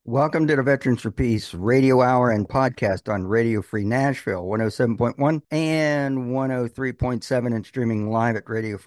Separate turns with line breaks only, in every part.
Welcome to the Veterans for Peace radio hour and podcast on Radio Free Nashville, 107.1 and 103.7, and streaming live at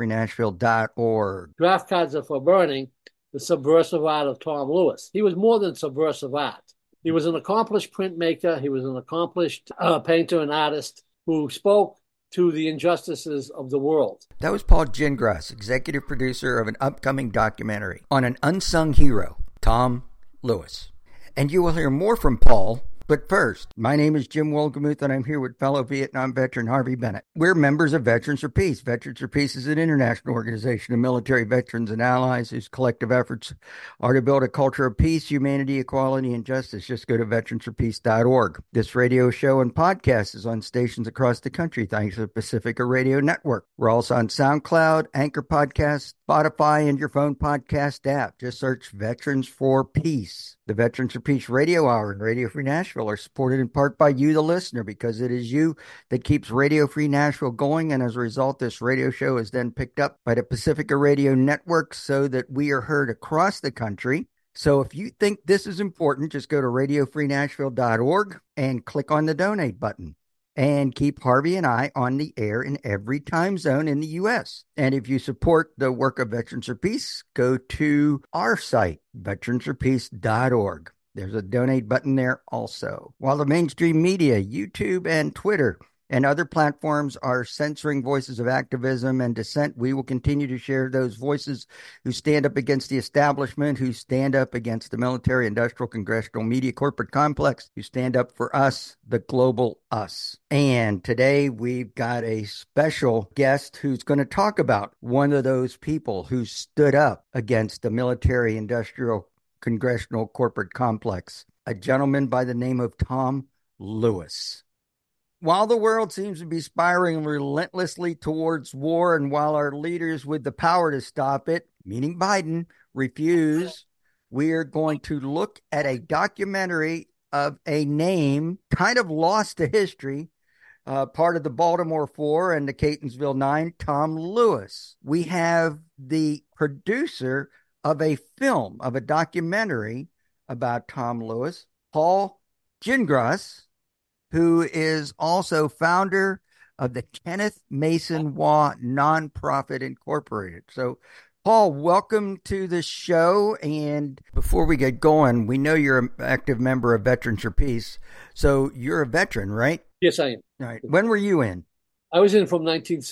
radiofreenashville.org.
Draft cards are for burning. The subversive art of Tom Lewis. He was more than subversive art. He was an accomplished printmaker. He was an accomplished painter and artist who spoke to the injustices of the world.
That was Paul Gingras, executive producer of an upcoming documentary on an unsung hero, Tom Lewis. And you will hear more from Paul. But first, my name is Jim Wolgemuth, and I'm here with fellow Vietnam veteran Harvey Bennett. We're members of Veterans for Peace. Veterans for Peace is an international organization of military veterans and allies whose collective efforts are to build a culture of peace, humanity, equality, and justice. Just go to veteransforpeace.org. This radio show and podcast is on stations across the country thanks to the Pacifica Radio Network. We're also on SoundCloud, Anchor Podcasts, Spotify, and your phone podcast app. Just search Veterans for Peace. The Veterans for Peace Radio Hour and Radio Free Nashville are supported in part by you, the listener, because it is you that keeps Radio Free Nashville going. And as a result, this radio show is then picked up by the Pacifica Radio Network so that we are heard across the country. So if you think this is important, just go to radiofreenashville.org and click on the donate button. And keep Harvey and I on the air in every time zone in the U.S. And if you support the work of Veterans for Peace, go to our site, veteransforpeace.org. There's a donate button there also. While the mainstream media, YouTube and Twitter and other platforms are censoring voices of activism and dissent, we will continue to share those voices who stand up against the establishment, who stand up against the military, industrial, congressional, media, corporate complex, who stand up for us, the global us. And today we've got a special guest who's going to talk about one of those people who stood up against the military, industrial, congressional, corporate complex, a gentleman by the name of Tom Lewis. While the world seems to be spiraling relentlessly towards war, and while our leaders with the power to stop it, meaning Biden, refuse, we are going to look at a documentary of a name kind of lost to history, part of the Baltimore Four and the Catonsville Nine, Tom Lewis. We have the producer of a film, of a documentary about Tom Lewis, Paul Gingras, who is also founder of the Kenneth Mason Waugh Nonprofit Incorporated. So, Paul, welcome to the show. And before we get going, we know you're an active member of Veterans for Peace. So you're a veteran, right?
Yes, I am.
All right. When were you in?
I was in from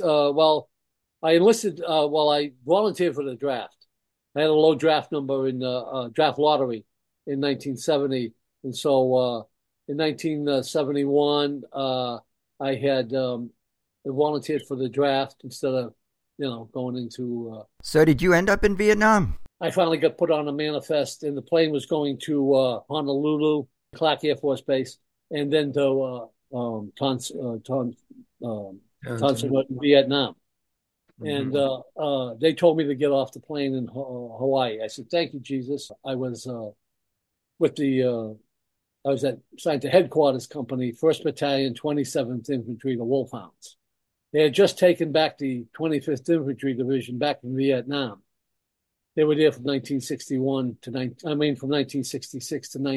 I enlisted while I volunteered for the draft. I had a low draft number in the draft lottery in 1970. And so in 1971, I had volunteered for the draft instead of, going into...
So did you end up in Vietnam?
I finally got put on a manifest, and the plane was going to Honolulu, Clark Air Force Base, and then to Ton Son, Vietnam. Mm-hmm. And they told me to get off the plane in Hawaii. I said, "Thank you, Jesus." I was assigned to headquarters company, 1st Battalion, 27th Infantry, the Wolfhounds. They had just taken back the 25th Infantry Division back from Vietnam. They were there from 1966 to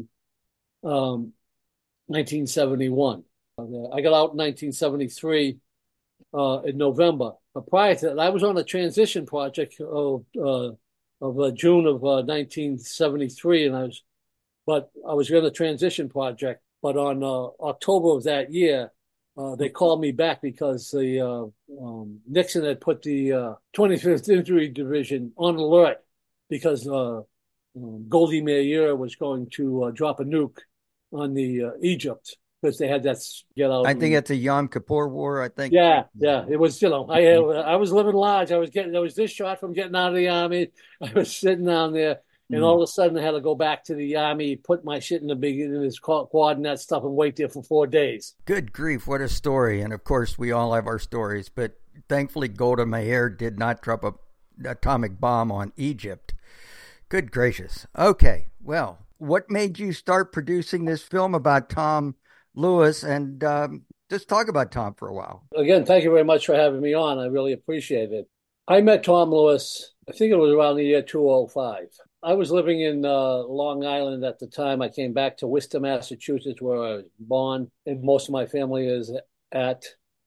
1971. I got out in 1973 in November. But prior to that, I was on a transition project of June of 1973, and I was in a transition project. But on October of that year, they called me back because Nixon had put the 25th Infantry Division on alert because Goldie Meir was going to drop a nuke on the Egypt, because they had that get out.
I think it's a Yom Kippur War, I think.
Yeah. It was, I was living large. I was this shot from getting out of the Army. I was sitting down there, and all of a sudden I had to go back to the Army, put my shit in the beginning of this quad and that stuff, and wait there for 4 days.
Good grief, what a story. And of course, we all have our stories, but thankfully Golda Meir did not drop an atomic bomb on Egypt. Good gracious. Okay, well, what made you start producing this film about Tom Lewis, and just talk about Tom for a while.
Again, thank you very much for having me on. I really appreciate it. I met Tom Lewis, I think it was around the year 2005. I was living in Long Island at the time. I came back to Worcester, Massachusetts, where I was born, and most of my family is at,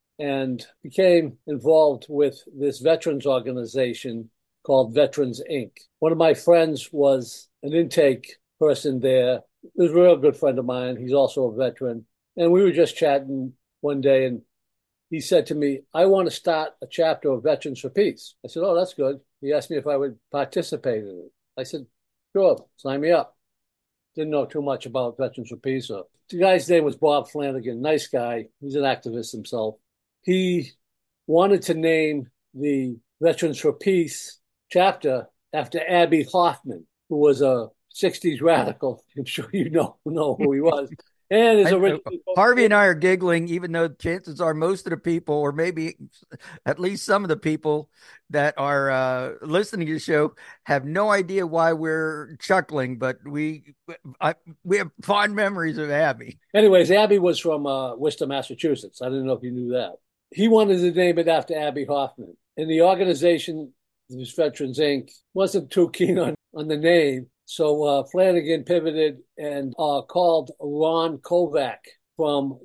and became involved with this veterans organization called Veterans Inc. One of my friends was an intake person there. He was a real good friend of mine. He's also a veteran. And we were just chatting one day, and he said to me, I want to start a chapter of Veterans for Peace. I said, oh, that's good. He asked me if I would participate in it. I said, sure, sign me up. Didn't know too much about Veterans for Peace. The guy's name was Bob Flanagan, nice guy. He's an activist himself. He wanted to name the Veterans for Peace chapter after Abbie Hoffman, who was a 60s radical. I'm sure you know who he was. And his original
Harvey and I are giggling, even though chances are most of the people, or maybe at least some of the people that are listening to the show, have no idea why we're chuckling. But we have fond memories of Abbie.
Anyways, Abbie was from Worcester, Massachusetts. I didn't know if you knew that. He wanted to name it after Abbie Hoffman. And the organization, this Veterans Inc., wasn't too keen on the name. So Flanagan pivoted and called Ron Kovac from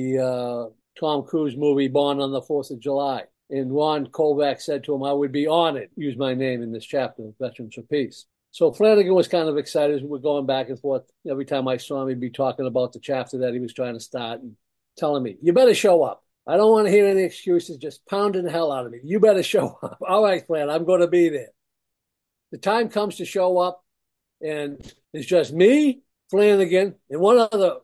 the Tom Cruise movie Born on the 4th of July. And Ron Kovac said to him, I would be honored to use my name in this chapter of Veterans for Peace. So Flanagan was kind of excited. We're going back and forth. Every time I saw him, he'd be talking about the chapter that he was trying to start and telling me, you better show up. I don't want to hear any excuses, just pounding the hell out of me. You better show up. All right, Flan, I'm going to be there. The time comes to show up. And it's just me, Flanagan, and one other,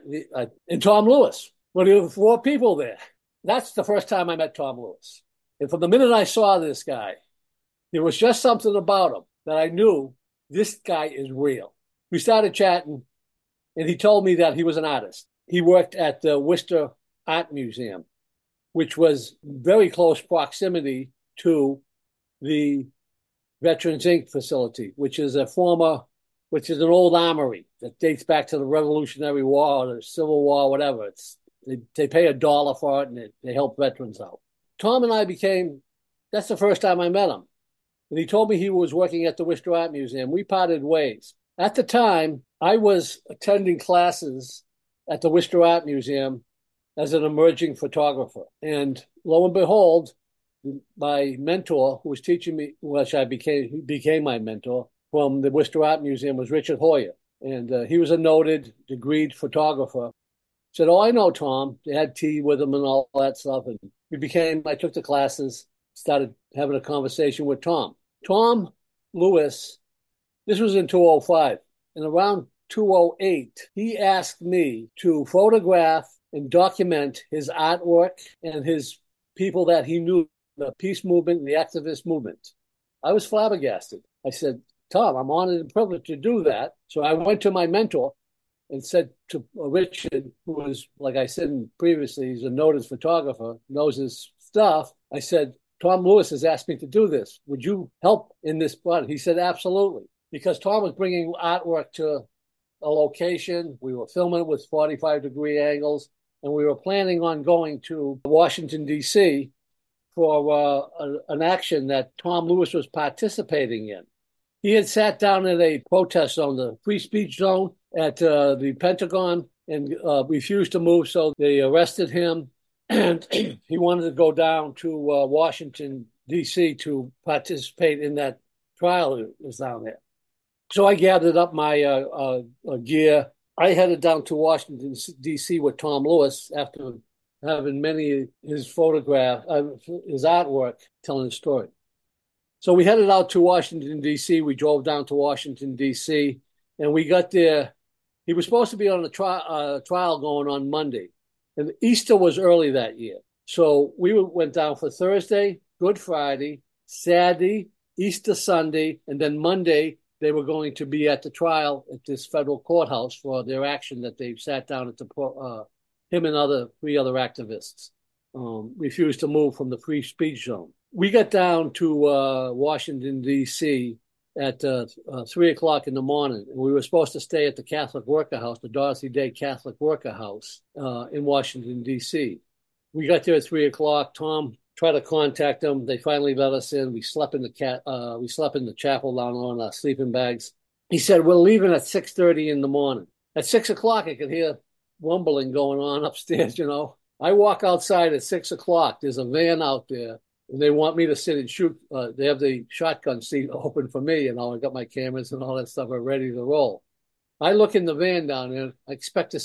and Tom Lewis. Well, there were 4 people there. That's the first time I met Tom Lewis. And from the minute I saw this guy, there was just something about him that I knew this guy is real. We started chatting, and he told me that he was an artist. He worked at the Worcester Art Museum, which was very close proximity to the Veterans Inc. facility, which is an old armory that dates back to the Revolutionary War or the Civil War, whatever. They pay $1 for it, and they help veterans out. Tom and I that's the first time I met him. And he told me he was working at the Worcester Art Museum. We parted ways. At the time, I was attending classes at the Worcester Art Museum as an emerging photographer. And lo and behold, my mentor, who was teaching me, which became my mentor from the Worcester Art Museum, was Richard Hoyer. And he was a noted, degreed photographer. Said, oh, I know Tom. They had tea with him and all that stuff. And I took the classes, started having a conversation with Tom. Tom Lewis, this was in 2005. And around 2008, he asked me to photograph and document his artwork and his people that he knew, the peace movement and the activist movement. I was flabbergasted. I said, Tom, I'm honored and privileged to do that. So I went to my mentor and said to Richard, who was, like I said previously, he's a noted photographer, knows his stuff. I said, Tom Lewis has asked me to do this. Would you help in this project? He said, absolutely. Because Tom was bringing artwork to a location. We were filming it with 45-degree angles. And we were planning on going to Washington, D.C., for an action that Tom Lewis was participating in. He had sat down at a protest zone, the free speech zone at the Pentagon, and refused to move, so they arrested him, and he wanted to go down to Washington, D.C. to participate in that trial that was down there. So I gathered up my gear. I headed down to Washington, D.C. with Tom Lewis after having many his artwork telling the story. So we headed out to Washington, D.C. We drove down to Washington, D.C., and we got there. He was supposed to be on a trial going on Monday, and Easter was early that year. So we went down for Thursday, Good Friday, Saturday, Easter Sunday, and then Monday they were going to be at the trial at this federal courthouse for their action that they sat down at him and 3 other activists refused to move from the free speech zone. We got down to Washington, D.C. at 3 o'clock in the morning. And we were supposed to stay at the Catholic Worker House, the Dorothy Day Catholic Worker House in Washington, D.C. We got there at 3 o'clock. Tom try to contact them. They finally let us in. We slept in the chapel down on our sleeping bags. He said, we're leaving at 6:30 in the morning. At 6 o'clock, I could hear rumbling going on upstairs, you know. I walk outside at 6 o'clock. There's a van out there, and they want me to sit and shoot. They have the shotgun seat open for me, and I got my cameras and all that stuff are ready to roll. I look in the van down there. I expected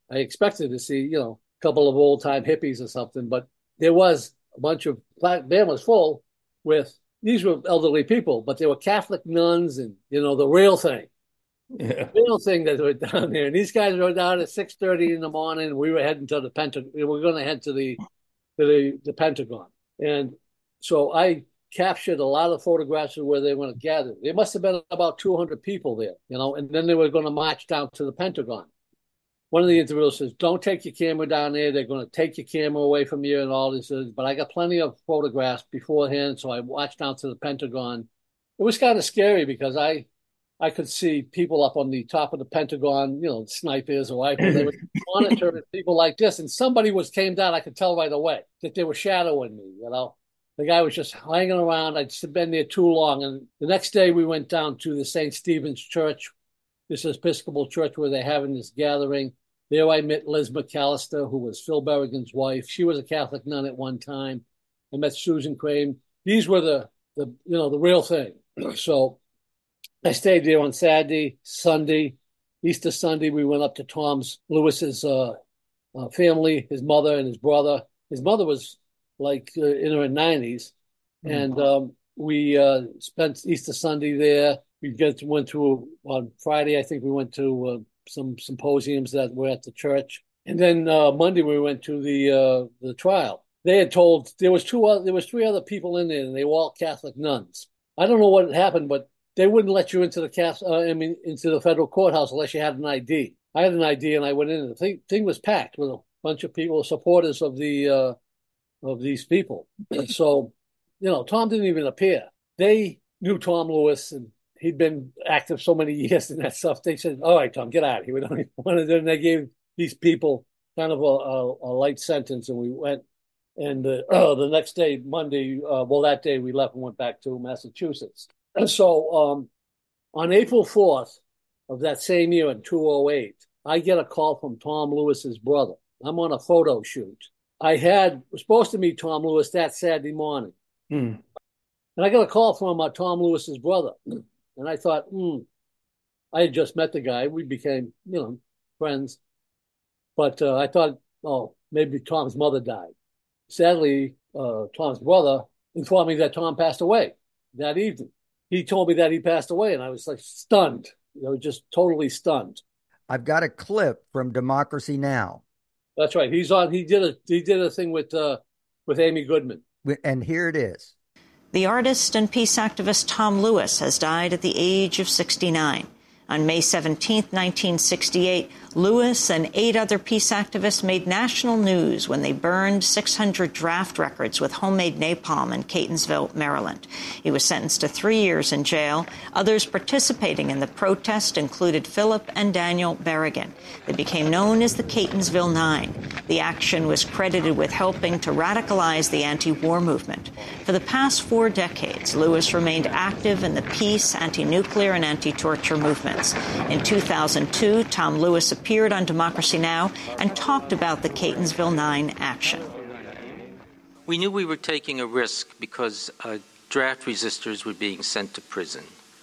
to see, you know, a couple of old time hippies or something, but there was a bunch of van was full with these were elderly people, but they were Catholic nuns and, you know, the real thing.
Yeah.
The real thing that were down there. And these guys were down at 6:30 in the morning. We were heading to the Pentagon. We were going to head to the Pentagon. And so I captured a lot of photographs of where they were going to gather. There must have been about 200 people there, you know, and then they were going to march down to the Pentagon. One of the interviewers says, don't take your camera down there. They're going to take your camera away from you and all this. But I got plenty of photographs beforehand, so I watched down to the Pentagon. It was kind of scary because I could see people up on the top of the Pentagon, you know, snipers or rifles. They were monitoring people like this. And somebody came down. I could tell right away that they were shadowing me, you know. The guy was just hanging around. I'd been there too long. And the next day we went down to the St. Stephen's Church, this Episcopal church where they're having this gathering. There I met Liz McAllister, who was Phil Berrigan's wife. She was a Catholic nun at one time. I met Susan Crane. These were the real thing. So I stayed there on Saturday, Sunday, Easter Sunday. We went up to Tom Lewis's family, his mother and his brother. His mother was like in her 90s. And we spent Easter Sunday there. We went to, on Friday, I think we went to some symposiums that were at the church. And then Monday we went to the trial. They had told, there was three other people in there, and they were all Catholic nuns. I don't know what happened, but they wouldn't let you into into the federal courthouse unless you had an ID. I had an ID, and I went in. The thing was packed with a bunch of people, supporters of these people. So, you know, Tom didn't even appear. They knew Tom Lewis, and he'd been active so many years and that stuff. They said, "All right, Tom, get out of here. We don't even want to." Then they gave these people kind of a light sentence, and we went. And the next day, Monday, that day we left and went back to Massachusetts. And so on April 4th of that same year in 2008, I get a call from Tom Lewis's brother. I'm on a photo shoot. I was supposed to meet Tom Lewis that Saturday morning. And I got a call from Tom Lewis's brother. And I thought, I had just met the guy. We became, you know, friends. But I thought, maybe Tom's mother died. Sadly, Tom's brother informed me that Tom passed away that evening. He told me that he passed away, and I was like stunned, you know, just totally stunned.
I've got a clip from Democracy Now!
That's right. He's on. He did a thing with Amy Goodman,
and here it is.
The artist and peace activist Tom Lewis has died at the age of 69. On May 17, 1968, Lewis and 8 other peace activists made national news when they burned 600 draft records with homemade napalm in Catonsville, Maryland. He was sentenced to 3 years in jail. Others participating in the protest included Philip and Daniel Berrigan. They became known as the Catonsville Nine. The action was credited with helping to radicalize the anti-war movement. For the past 4 decades, Lewis remained active in the peace, anti-nuclear, and anti-torture movements. In 2002, Tom Lewis appeared on Democracy Now! And talked about the Catonsville Nine action.
We knew we were taking a risk because draft resistors were being sent to prison.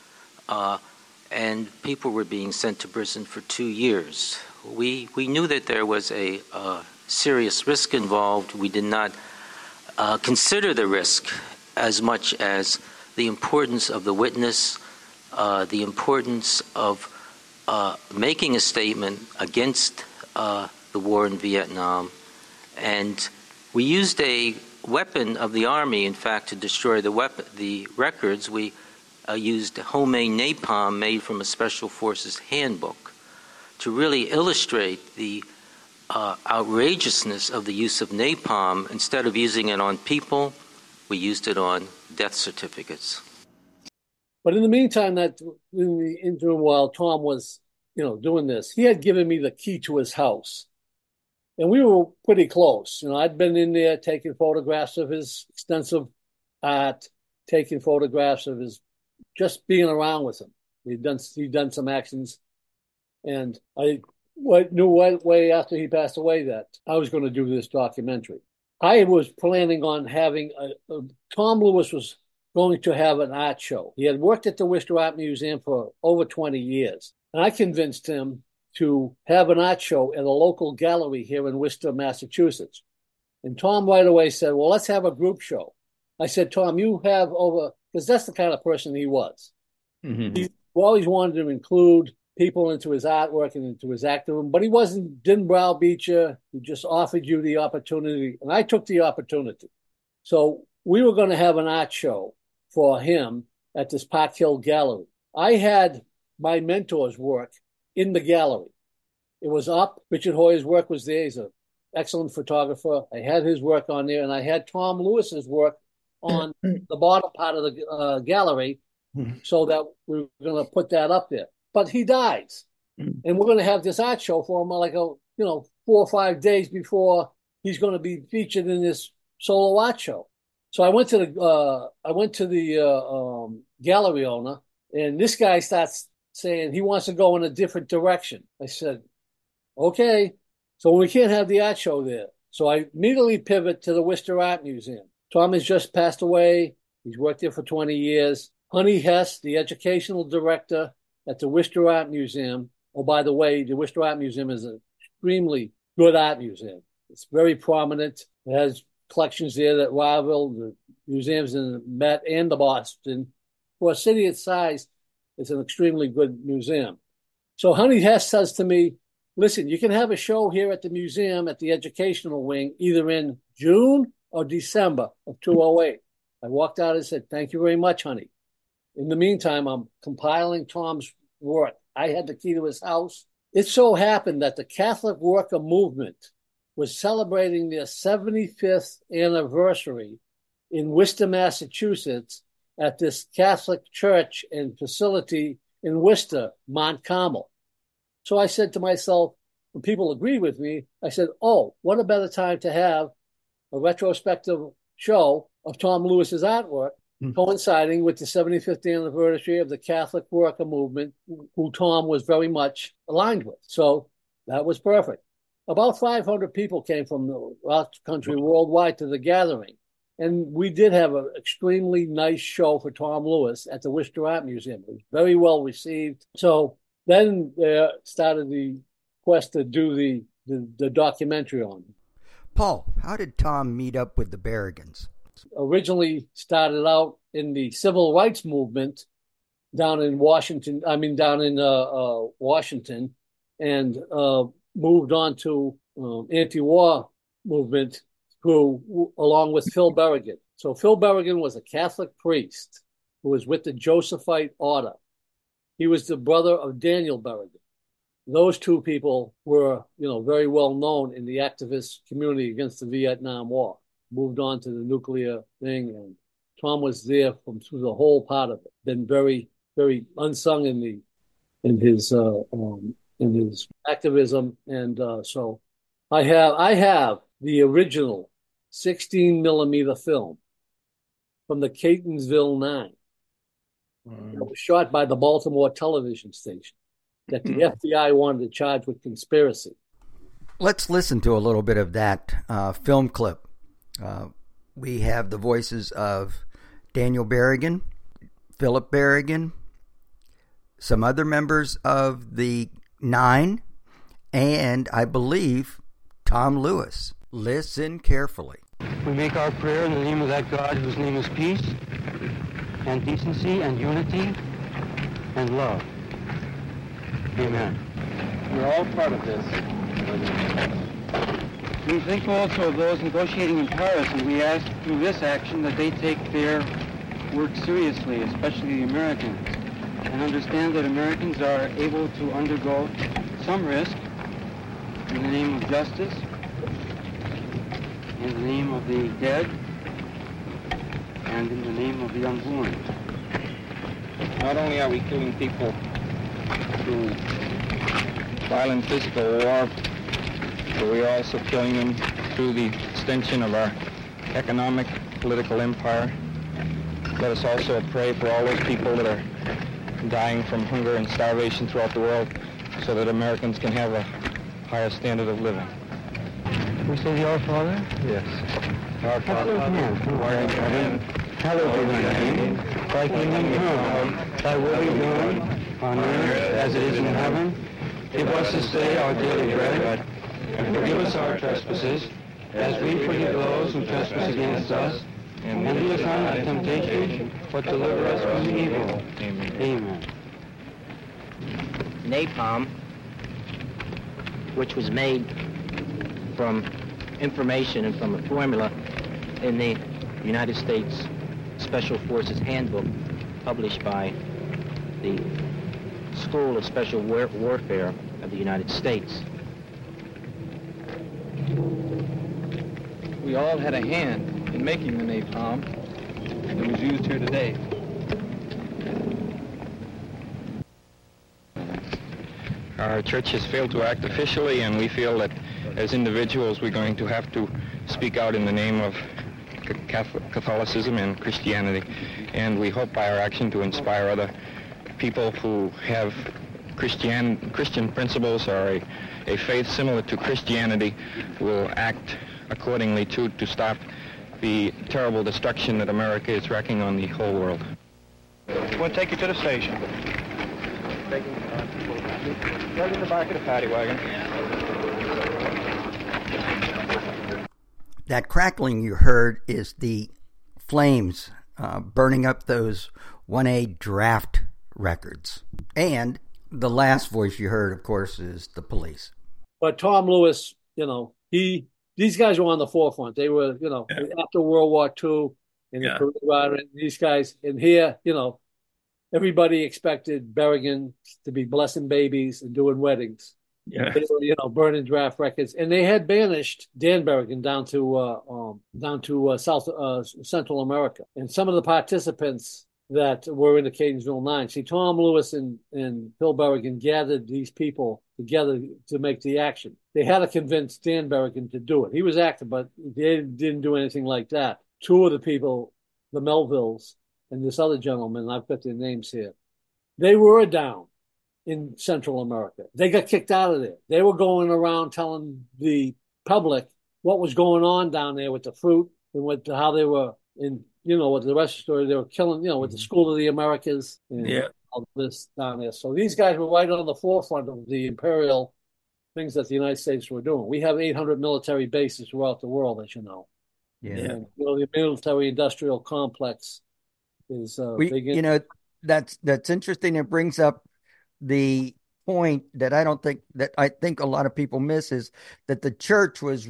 And people were being sent to prison for 2 years. We knew that there was a serious risk involved. We did not consider the risk as much as the importance of the witness, the importance of making a statement against the war in Vietnam. And we used a weapon of the Army, in fact, to destroy the records. We used homemade napalm made from a Special Forces handbook to really illustrate the outrageousness of the use of napalm. Instead of using it on people, we used it on death certificates.
But in the meantime, in the interim, while Tom was, you know, doing this, he had given me the key to his house. And we were pretty close. I'd been in there taking photographs of his extensive art, taking photographs of his just being around with him. He'd done some actions, and I knew right away after he passed away that I was going to do this documentary. I was planning on having Tom Lewis was going to have an art show. He had worked at the Worcester Art Museum for over 20 years, and I convinced him to have an art show at a local gallery here in Worcester, Massachusetts. And Tom right away said, well, let's have a group show. I said, Tom, you have over, because that's the kind of person he was. Mm-hmm. He always wanted to include people into his artwork and into his acting, but he didn't browbeat you. He just offered you the opportunity, and I took the opportunity. So we were going to have an art show for him at this Park Hill Gallery. I had my mentor's work in the gallery. It was up. Richard Hoyer's work was there. He's an excellent photographer. I had his work on there, and I had Tom Lewis's work on the bottom part of the gallery, so that we were going to put that up there. But he dies, and we're going to have this art show for him 4 or 5 days before he's going to be featured in this solo art show. So I went to the gallery owner, and this guy starts saying he wants to go in a different direction. I said, okay, so we can't have the art show there. So I immediately pivot to the Worcester Art Museum. Tom has just passed away. He's worked there for 20 years. Honey Hess, the educational director at the Worcester Art Museum. Oh, by the way, the Worcester Art Museum is an extremely good art museum. It's very prominent. It has collections there that rival the museums in the Met and the Boston. For a city its size, it's an extremely good museum. So Honey Hess says to me, listen, you can have a show here at the museum at the educational wing either in June or December of 2008. I walked out and said, thank you very much, honey. In the meantime, I'm compiling Tom's work. I had the key to his house. It so happened that the Catholic Worker Movement was celebrating their 75th anniversary in Worcester, Massachusetts, at this Catholic church and facility in Worcester, Mount Carmel. So I said to myself, when people agreed with me, I said, oh, what a better time to have a retrospective show of Tom Lewis's artwork coinciding with the 75th anniversary of the Catholic Worker Movement, who Tom was very much aligned with. So that was perfect. About 500 people came from the country worldwide to the gathering. And we did have an extremely nice show for Tom Lewis at the Worcester Art Museum. It was very well received. So then there started the quest to do the documentary on him.
Paul, how did Tom meet up with the Berrigans?
Originally started out in the civil rights movement down in Washington, and moved on to anti-war movement along with Phil Berrigan. So Phil Berrigan was a Catholic priest who was with the Josephite order. He was the brother of Daniel Berrigan. Those two people were, very well known in the activist community against the Vietnam War. Moved on to the nuclear thing, and Tom was there through the whole part of it. Been very, very unsung in his activism, and so I have the original 16 millimeter film from the Catonsville 9. It was shot by the Baltimore television station that the FBI wanted to charge with conspiracy.
Let's listen to a little bit of that film clip. We have the voices of Daniel Berrigan, Philip Berrigan, some other members of the 9, and I believe Tom Lewis. Listen carefully.
We make our prayer in the name of that God whose name is peace and decency and unity and love. Amen.
We're all part of this.
We think also of those negotiating in Paris, and we ask through this action that they take their work seriously, especially the Americans, and understand that Americans are able to undergo some risk in the name of justice, in the name of the dead, and in the name of the unborn.
Not only are we killing people through violent physical war, but we are also killing them through the extension of our economic, political empire. Let us also pray for all those people that are dying from hunger and starvation throughout the world so that Americans can have a higher standard of living.
We say the Our Father?
Yes.
Our Father, who art in heaven, hallowed be thy name. Thy kingdom come, thy will be done, on earth as it is in heaven. Give us this day our daily bread, and forgive us our trespasses, as we forgive those who trespass against us. And lead us not into temptation, but deliver us from evil.
Amen.
Amen.
Napalm, which was made from information and from a formula in the United States Special Forces Handbook, published by the School of Special Warfare of the United States.
We all had a hand in making the napalm that was used here today. Our church has failed to act officially, and we feel that as individuals we're going to have to speak out in the name of Catholicism and Christianity, and we hope by our action to inspire other people who have Christian principles or a faith similar to Christianity will act accordingly to stop the terrible destruction that America is wreaking on the whole world.
We'll take you to the station.
Right in the back of the paddy wagon.
That crackling you heard is the flames burning up those 1A draft records. And the last voice you heard, of course, is the police.
But Tom Lewis, these guys were on the forefront. They were, after World War II, and the Korea, these guys, and here, everybody expected Berrigan to be blessing babies and doing weddings.
Yeah.
They were, burning draft records, and they had banished Dan Berrigan down to South Central America. And some of the participants that were in the Catonsville Nine, see, Tom Lewis and Phil Berrigan gathered these people together to make the action. They had to convince Dan Berrigan to do it. He was active, but they didn't do anything like that. Two of the people, the Melvilles and this other gentleman, I've got their names here, they were down in Central America. They got kicked out of there. They were going around telling the public what was going on down there with the fruit and with how they were in, with the rest of the story, they were killing, with the School of the Americas and all this down there. So these guys were right on the forefront of the imperial things that the United States were doing. We have 800 military bases throughout the world, as you know.
Yeah.
And, the military-industrial complex is big.
That's interesting. It brings up the point that I think a lot of people miss is that the church was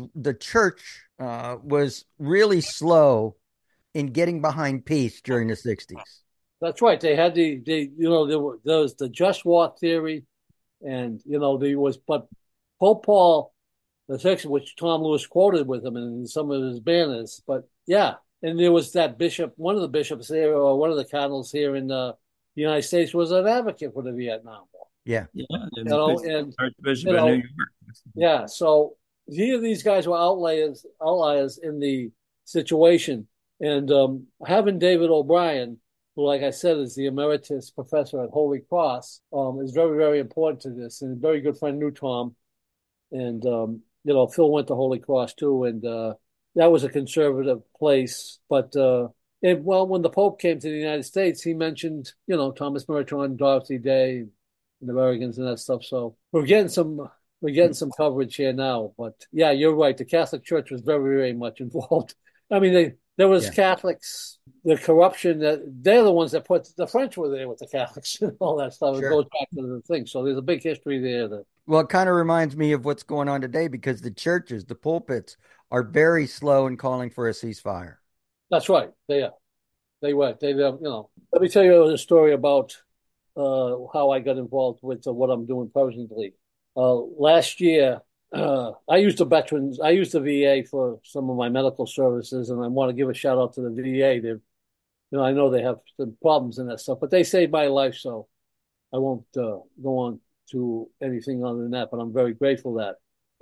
really slow in getting behind peace during the 60s.
That's right. They had there was the just war theory, and but Pope Paul VI, which Tom Lewis quoted with him in some of his banners. But yeah, and there was that bishop, one of the bishops there, or one of the cardinals here in the United States, was an advocate for the Vietnam War.
Yeah,
and
Archbishop of New York.
Yeah, so here these guys were outliers in the situation. And having David O'Brien, who, like I said, is the emeritus professor at Holy Cross, is very, very important to this. And a very good friend knew Tom. And, Phil went to Holy Cross too. And that was a conservative place. But, when the Pope came to the United States, he mentioned, Thomas Merton, Dorothy Day, and the Berrigans and that stuff. So we're getting some coverage here now. But, yeah, you're right. The Catholic Church was very, very much involved. I mean, there was Catholics, the corruption, they're the ones that put the French were there with the Catholics and all that stuff. Sure. It goes back to the thing. So there's a big history there.
Well, it kind of reminds me of what's going on today because the churches, the pulpits, are very slow in calling for a ceasefire.
That's right. They are. They were. Let me tell you a story about how I got involved with what I'm doing presently. Last year, I used the VA for some of my medical services, and I want to give a shout out to the VA. I know they have some problems in that stuff, but they saved my life, so I won't go on to anything other than that, but I'm very grateful that.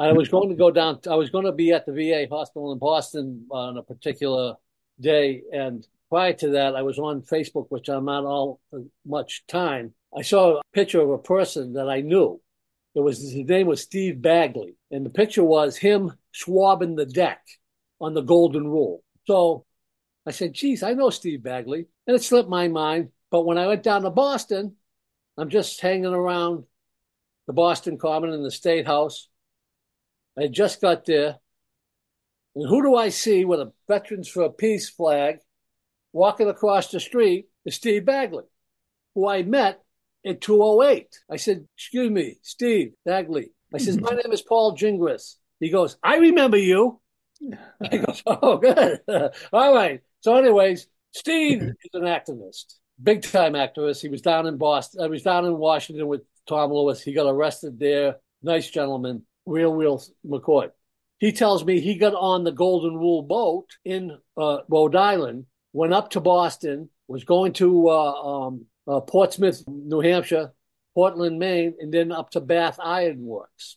I was going to go down. I was going to be at the VA hospital in Boston on a particular day, and prior to that, I was on Facebook, which I'm not all much time. I saw a picture of a person that I knew. His name was Steve Bagley, and the picture was him swabbing the deck on the Golden Rule. So I said, geez, I know Steve Bagley. And it slipped my mind. But when I went down to Boston, I'm just hanging around the Boston Common in the State House. I just got there. And who do I see with a Veterans for Peace flag walking across the street is Steve Bagley, who I met in 208. I said, excuse me, Steve Bagley. I said, my name is Paul Gingras. He goes, I remember you. I go, oh, good. All right. So anyways, Steve is an activist, big time activist. He was down in Boston. I was down in Washington with Tom Lewis. He got arrested there. Nice gentleman, real McCoy. He tells me he got on the Golden Rule boat in Rhode Island, went up to Boston, was going to Portsmouth, New Hampshire, Portland, Maine, and then up to Bath Iron Works.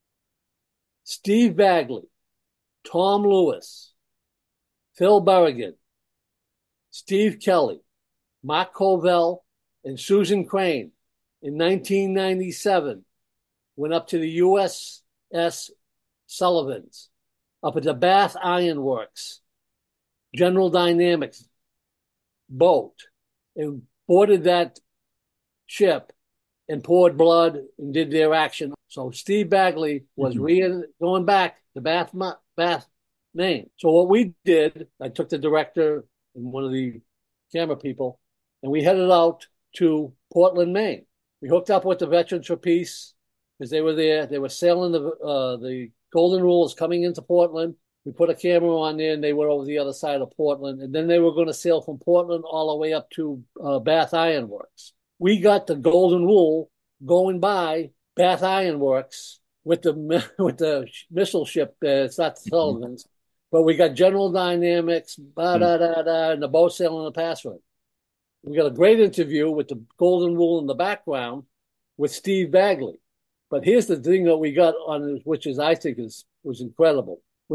Steve Bagley, Tom Lewis, Phil Berrigan, Steve Kelly, Mark Covell, and Susan Crane in 1997 went up to the USS Sullivan's up at the Bath Iron Works, General Dynamics boat, and boarded that ship and poured blood and did their action. So Steve Bagley was going back to Bath, Maine. So what we did, I took the director and one of the camera people, and we headed out to Portland, Maine. We hooked up with the Veterans for Peace because they were there. They were sailing the Golden Rule is coming into Portland. We put a camera on there, and they were over the other side of Portland. And then they were going to sail from Portland all the way up to Bath Iron Works. We got the Golden Rule going by Bath Iron Works with the missile ship. It's not the Sullivan's, but we got General Dynamics, and the boat sailing the password. We got a great interview with the Golden Rule in the background with Steve Bagley. But here's the thing that we got on, which is I think was incredible. When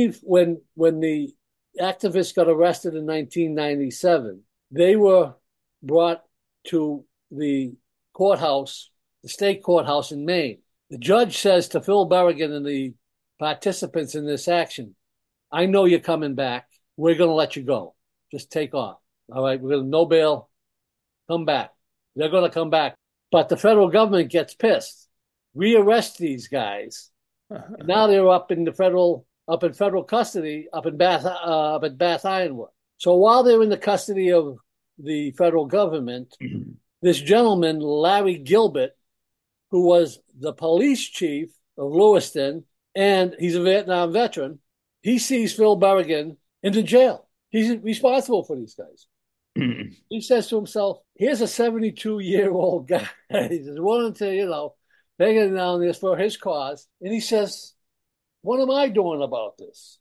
the activists got arrested in 1997, they were brought to the courthouse, the state courthouse in Maine. The judge says to Phil Berrigan and the participants in this action, I know you're coming back. We're going to let you go. Just take off. All right, we're going to no bail. Come back. They're going to come back. But the federal government gets pissed. We arrest these guys. Now they're up in federal custody up at Bath Iron Works. So while they're in the custody of the federal government, this gentleman, Larry Gilbert, who was the police chief of Lewiston, and he's a Vietnam veteran, he sees Phil Berrigan in the jail. He's responsible for these guys. He says to himself, here's a 72-year-old guy. He's willing to, take it down this for his cause. And he says, what am I doing about this?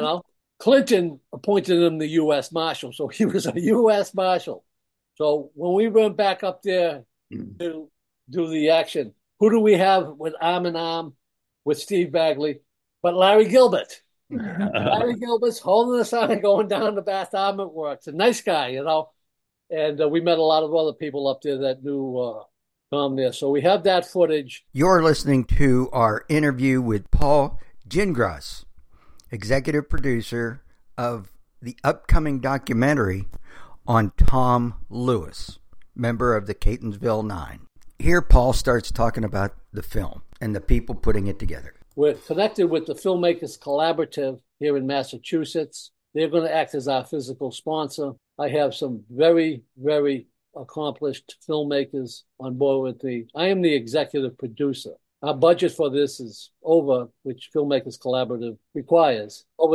Clinton appointed him the U.S. Marshal, so he was a U.S. Marshal. So when we went back up there to do the action, who do we have with arm in arm with Steve Bagley? But Larry Gilbert. Larry Gilbert's holding the sign going down to Bath Iron Works. A nice guy, And we met a lot of other people up there that knew Tom there. So we have that footage.
You're listening to our interview with Paul Gingras, executive producer of the upcoming documentary on Tom Lewis, member of the Catonsville Nine. Here, Paul starts talking about the film and the people putting it together.
We're connected with the Filmmakers Collaborative here in Massachusetts. They're going to act as our physical sponsor. I have some very, very accomplished filmmakers on board with me. I am the executive producer. Our budget for this is over, which Filmmakers Collaborative requires, over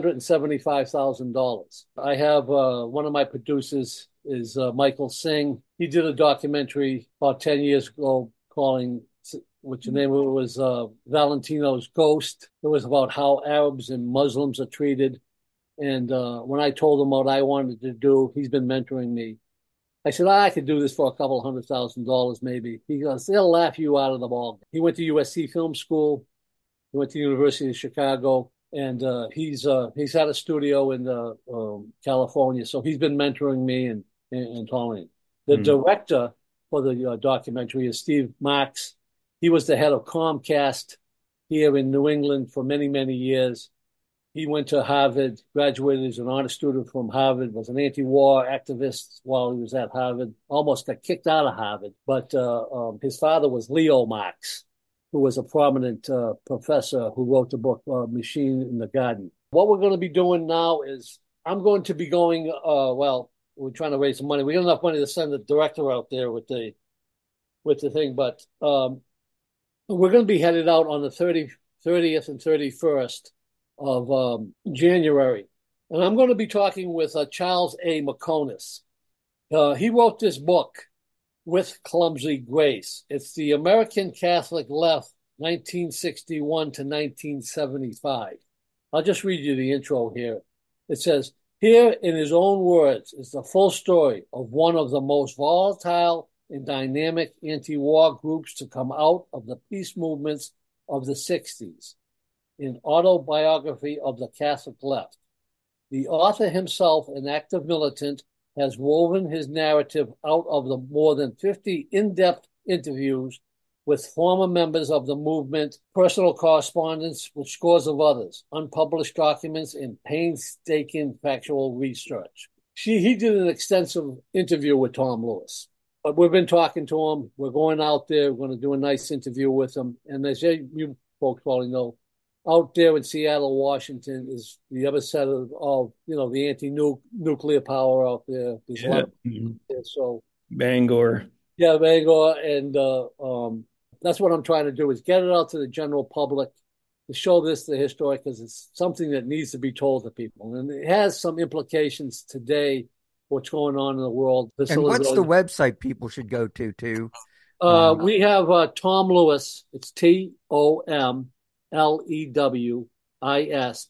$675,000. I have one of my producers is Michael Singh. He did a documentary about 10 years ago which the name of it was Valentino's Ghost. It was about how Arabs and Muslims are treated. And when I told him what I wanted to do, he's been mentoring me. I said, I could do this for a couple $100,000 maybe. He goes, they'll laugh you out of the ball. He went to USC Film School. He went to the University of Chicago, and he's had a studio in California. So he's been mentoring me and Tony. The director for the documentary is Steve Marks. He was the head of Comcast here in New England for many, many years. He went to Harvard, graduated as an honor student from Harvard, was an anti-war activist while he was at Harvard, almost got kicked out of Harvard. But his father was Leo Marx, who was a prominent professor who wrote the book Machine in the Garden. What we're going to be doing now is I'm going to be going, we're trying to raise some money. We got enough money to send the director out there with the thing, but we're going to be headed out on the 30th and 31st of January. And I'm going to be talking with Charles A. McComas. He wrote this book, With Clumsy Grace. It's the American Catholic Left, 1961 to 1975. I'll just read you the intro here. It says, here in his own words is the full story of one of the most volatile and dynamic anti-war groups to come out of the peace movements of the 60s. In Autobiography of the Catholic Left. The author himself, an active militant, has woven his narrative out of the more than 50 in-depth interviews with former members of the movement, personal correspondence with scores of others, unpublished documents, and painstaking factual research. He did an extensive interview with Tom Lewis. But we've been talking to him. We're going out there. We're going to do a nice interview with him. And as you folks probably know, out there in Seattle, Washington, is the other side of the anti-nuclear power out there. So
Bangor.
Yeah, Bangor. And that's what I'm trying to do, is get it out to the general public, to show this to the historic, because it's something that needs to be told to people. And it has some implications today, what's going on in the world.
And what's the website people should go to?
We have Tom Lewis. It's TOM. LEWIS,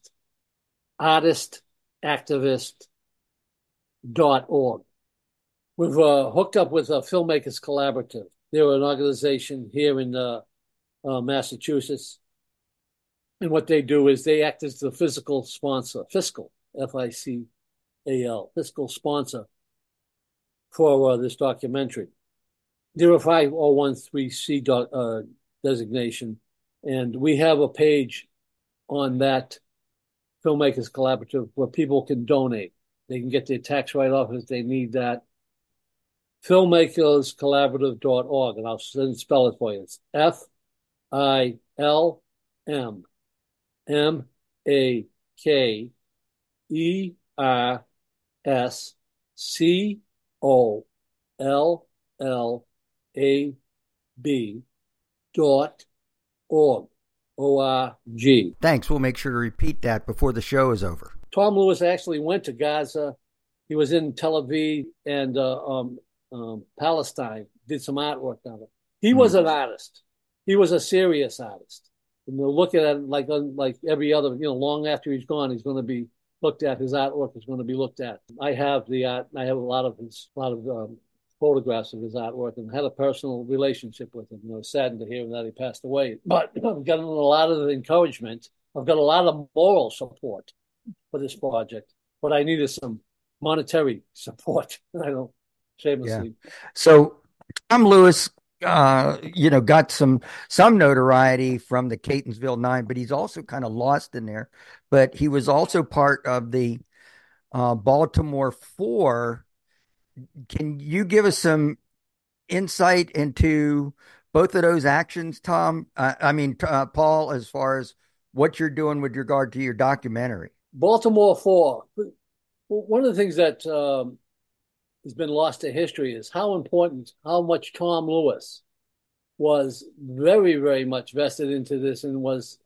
artistactivist.org. We've hooked up with a Filmmakers Collaborative. They're an organization here in Massachusetts. And what they do is they act as the fiscal sponsor, FICAL, fiscal sponsor for this documentary. They're a 5013C designation. And we have a page on that Filmmakers Collaborative where people can donate. They can get their tax write-off if they need that. Filmmakerscollaborative.org, and I'll spell it for you. It's FILMAKERSCOLLAB.org. O-R-G.
Thanks. We'll make sure to repeat that before the show is over.
Tom Lewis actually went to Gaza. He was in Tel Aviv and Palestine, did some artwork down there. He was an artist. He was a serious artist. And they'll look at it like every other, long after he's gone, he's going to be looked at. His artwork is going to be looked at. I have the art. I have a lot of photographs of his artwork, and had a personal relationship with him. Saddened to hear that he passed away. But I've gotten a lot of encouragement. I've got a lot of moral support for this project, but I needed some monetary support. I don't shamelessly.
Yeah. So Tom Lewis, got some notoriety from the Catonsville Nine, but he's also kind of lost in there. But he was also part of the Baltimore Four. Can you give us some insight into both of those actions, Tom? Paul, as far as what you're doing with regard to your documentary.
Baltimore Four. One of the things that has been lost to history is how much Tom Lewis was very, very much vested into this, and was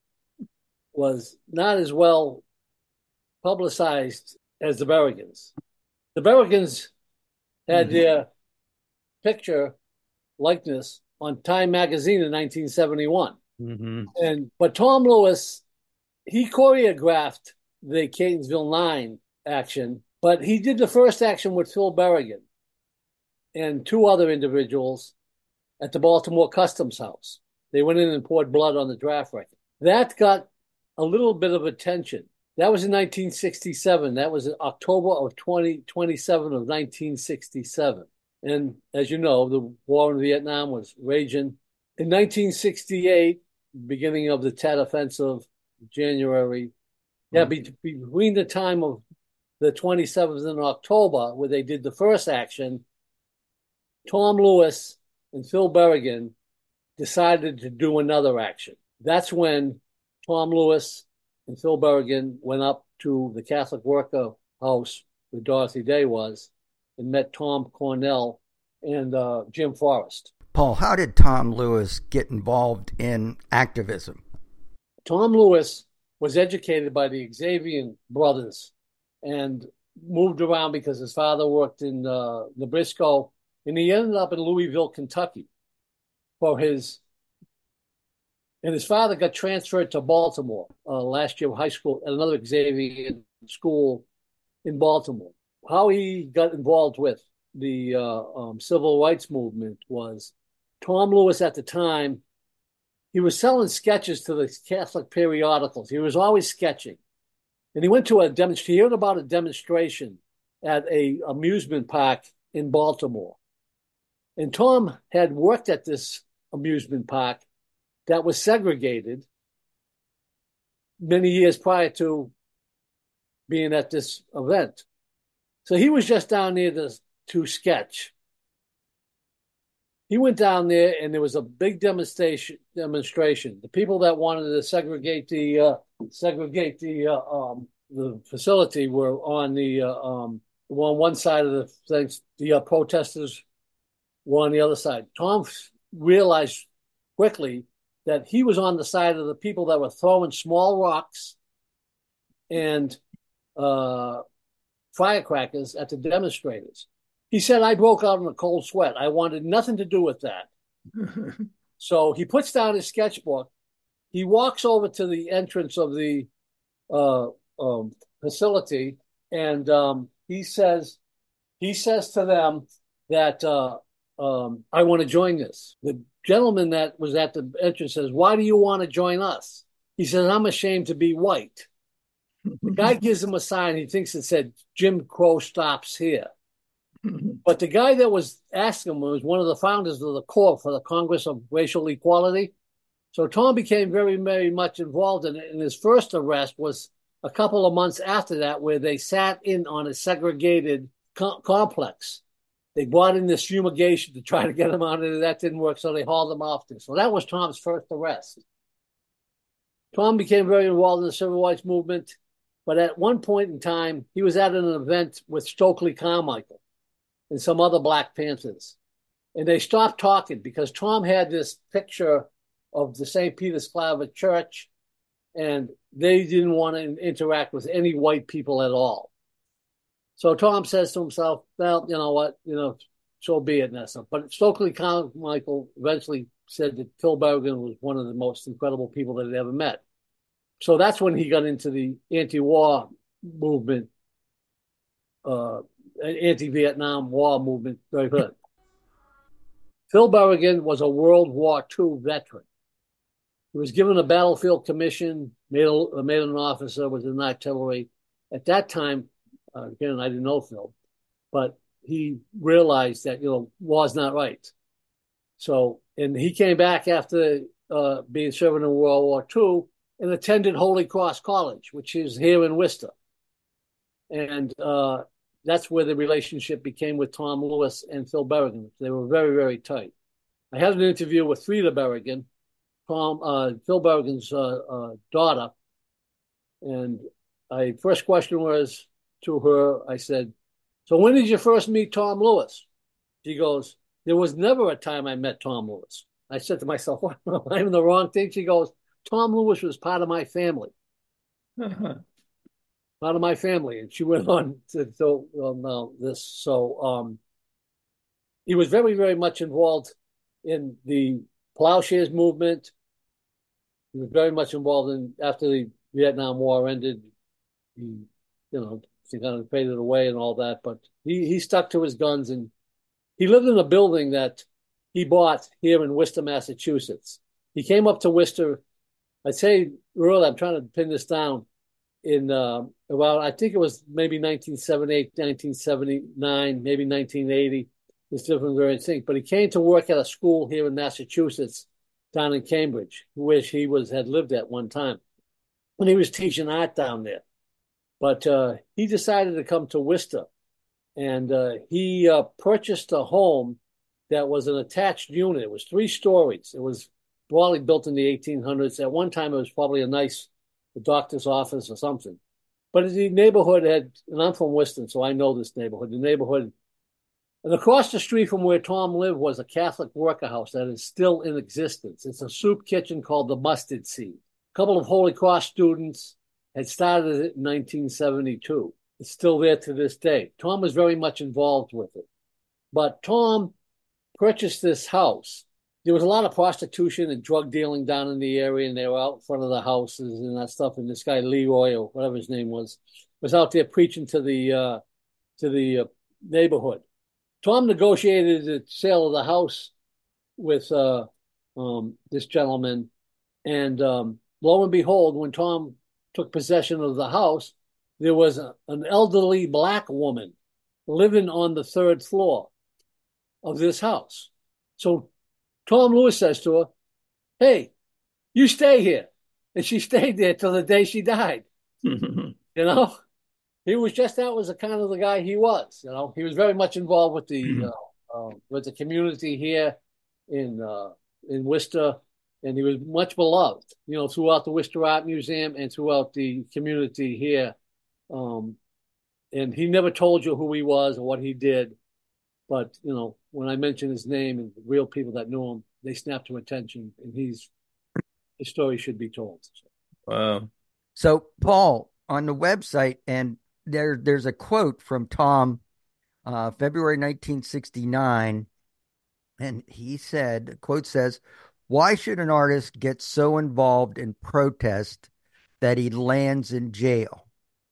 not as well publicized as the Berrigans. The Berrigans had their picture likeness on Time magazine in 1971. But Tom Lewis, he choreographed the Catonsville Nine action, but he did the first action with Phil Berrigan and two other individuals at the Baltimore Customs House. They went in and poured blood on the draft record. That got a little bit of attention. That was in 1967. That was in October of 27 of 1967. And as you know, the war in Vietnam was raging. In 1968, beginning of the Tet Offensive, January, between the time of the 27th in October, where they did the first action, Tom Lewis and Phil Berrigan decided to do another action. That's when Tom Lewis and Phil Berrigan went up to the Catholic Worker House where Dorothy Day was and met Tom Cornell and Jim Forrest.
Paul, how did Tom Lewis get involved in activism?
Tom Lewis was educated by the Xavier brothers and moved around because his father worked in Nabisco, and he ended up in Louisville, Kentucky and his father got transferred to Baltimore last year, high school, at another Xavier school in Baltimore. How he got involved with the civil rights movement was Tom Lewis at the time, he was selling sketches to the Catholic periodicals. He was always sketching. And he went to he heard about a demonstration at a amusement park in Baltimore. And Tom had worked at this amusement park that was segregated many years prior to being at this event. So he was just down there to sketch. He went down there and there was a big demonstration. The people that wanted to segregate the facility were on one side of the things. The protesters were on the other side. Tom realized quickly that he was on the side of the people that were throwing small rocks and firecrackers at the demonstrators. He said, I broke out in a cold sweat. I wanted nothing to do with that. So he puts down his sketchbook. He walks over to the entrance of the facility, and he says to them that I want to join this. The gentleman that was at the entrance says, why do you want to join us? He says, I'm ashamed to be white. The guy gives him a sign. He thinks it said, Jim Crow stops here. But the guy that was asking him was one of the founders of the CORE, for the Congress of Racial Equality. So Tom became very, very much involved in it. And his first arrest was a couple of months after that, where they sat in on a segregated complex. They brought in this fumigation to try to get him out of it. That didn't work, so they hauled him off there. So that was Tom's first arrest. Tom became very involved in the civil rights movement, but at one point in time, he was at an event with Stokely Carmichael and some other Black Panthers. And they stopped talking because Tom had this picture of the St. Peter's Claver Church, and they didn't want to interact with any white people at all. So Tom says to himself, well, you know what, so be it, Nessa. But Stokely Carmichael eventually said that Phil Berrigan was one of the most incredible people that he'd ever met. So that's when he got into the anti-war movement, anti-Vietnam War movement. Very good. Phil Berrigan was a World War II veteran. He was given a battlefield commission, made an officer, was in artillery. At that time, again, I didn't know Phil, but he realized that, war's not right. So, and he came back after being serving in World War II and attended Holy Cross College, which is here in Worcester. And that's where the relationship became with Tom Lewis and Phil Berrigan. They were very, very tight. I had an interview with Frida Berrigan, Phil Berrigan's daughter. And first question was to her, I said, so when did you first meet Tom Lewis? She goes, there was never a time I met Tom Lewis. I said to myself, what, am I in the wrong thing? She goes, Tom Lewis was part of my family. Part of my family. And she went on to this. So he was very, very much involved in the Plowshares movement. He was very much involved in, after the Vietnam War ended, he kind of faded away and all that, but he stuck to his guns, and he lived in a building that he bought here in Worcester, Massachusetts. He came up to Worcester I'd say, really, I'm trying to pin this down in about, I think it was maybe 1978, 1979, maybe 1980. It's different various things. But he came to work at a school here in Massachusetts, down in Cambridge, which he had lived at one time. And he was teaching art down there. But he decided to come to Worcester, and he purchased a home that was an attached unit. It was 3 stories. It was probably built in the 1800s. At one time, it was probably a nice doctor's office or something. But the neighborhood had, and I'm from Worcester, so I know this neighborhood. The neighborhood, and across the street from where Tom lived was a Catholic worker house that is still in existence. It's a soup kitchen called the Mustard Seed. A couple of Holy Cross students had started it in 1972. It's still there to this day. Tom was very much involved with it. But Tom purchased this house. There was a lot of prostitution and drug dealing down in the area, and they were out in front of the houses and that stuff. And this guy, Leroy, or whatever his name was out there preaching to the neighborhood. Tom negotiated the sale of the house with this gentleman, and lo and behold, when Tom took possession of the house, there was an elderly black woman living on the 3rd floor of this house. So Tom Lewis says to her, "Hey, you stay here." And she stayed there till the day she died. You know, he was just, that was the kind of the guy he was. You know, he was very much involved with the community here in Worcester, and he was much beloved, you know, throughout the Worcester Art Museum and throughout the community here. And he never told you who he was or what he did. But, you know, when I mentioned his name and the real people that knew him, they snapped to attention, and his story should be told.
Wow. So, Paul, on the website, and there's a quote from Tom, February 1969, and he said, the quote says, "Why should an artist get so involved in protest that he lands in jail?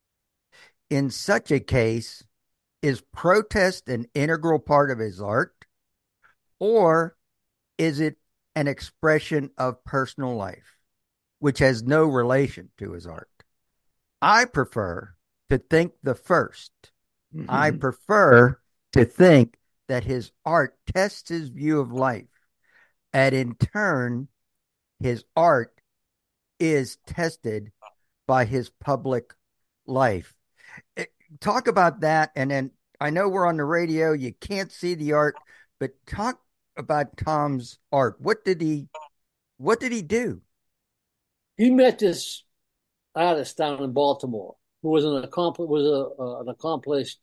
In such a case, is protest an integral part of his art, or is it an expression of personal life, which has no relation to his art? I prefer to think the first. Mm-hmm. I prefer to think that his art tests his view of life, and in turn, his art is tested by his public life." Talk about that, and then I know we're on the radio, you can't see the art, but talk about Tom's art. What did he do?
He met this artist down in Baltimore who was an accomplished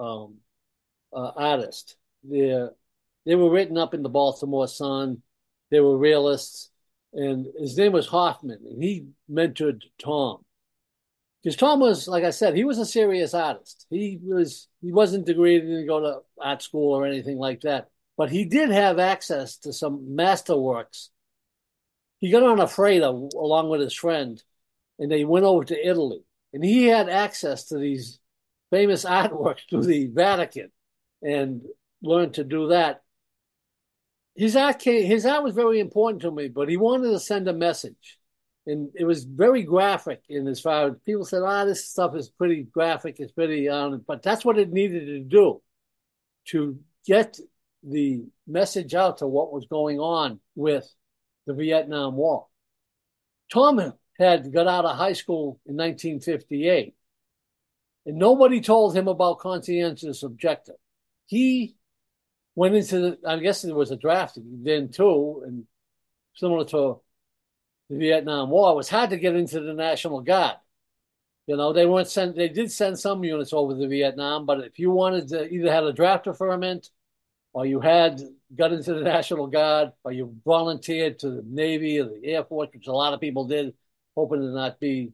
artist. They were written up in the Baltimore Sun. They were realists, and his name was Hoffman, and he mentored Tom. Because Tom was, like I said, he was a serious artist. He wasn't degreed, he didn't go to art school or anything like that. But he did have access to some masterworks. He got on a freighter along with his friend, and they went over to Italy. And he had access to these famous artworks through the Vatican and learned to do that. His art was very important to me, but he wanted to send a message. And it was very graphic in as far as people said, this stuff is pretty graphic, it's pretty, but that's what it needed to do to get the message out to what was going on with the Vietnam War. Tom had got out of high school in 1958, and nobody told him about conscientious objector. He went into I guess there was a draft then too, and similar to the Vietnam War, it was hard to get into the National Guard. You know, they did send some units over to Vietnam, but if you wanted to either had a draft deferment or you had got into the National Guard or you volunteered to the Navy or the Air Force, which a lot of people did, hoping to not be